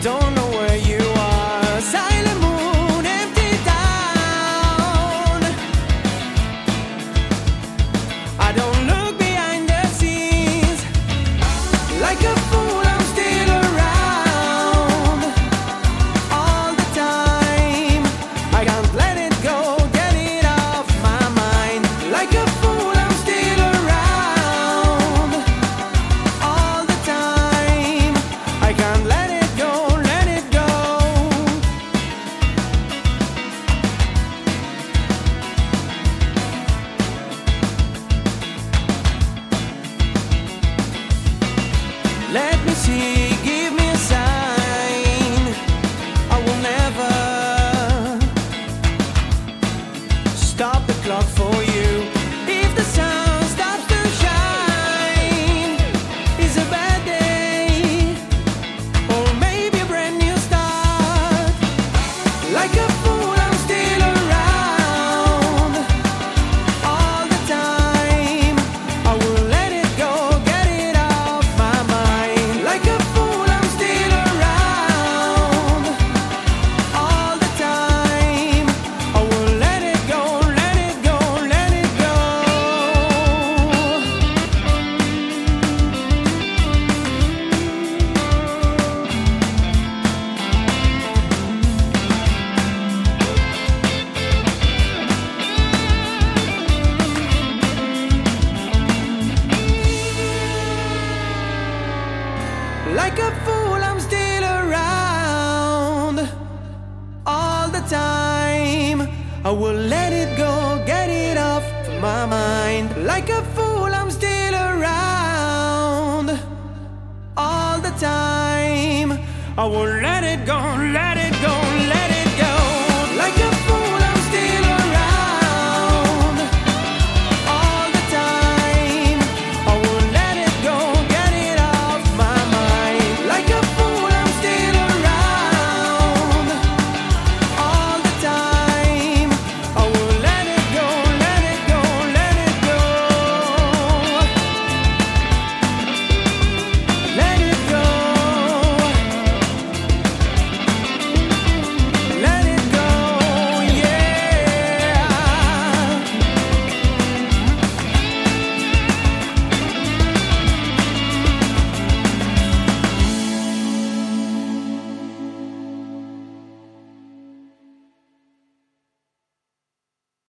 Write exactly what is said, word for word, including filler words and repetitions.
don't know where you are. Silent moon, empty town. I don't look behind the scenes. Like a fool, I'm still around all the time. I can't let it go, get it off my mind. Like a fool, I'm still around all the time. I can't let it go, let it go. Let me see, give me a sign. I will never stop the clock for you. If the sun stops to shine, it's a bad day, or maybe a brand new start. Like a fool, I'm still around all the time. I will let it go, get it off my mind. Like a fool, I'm still around all the time. I will let it go, let it go, let it go. Like a fool, I'm still around all the time. I will let it go, get it off my mind. Like a fool, I'm still around all the time. I will let it go, let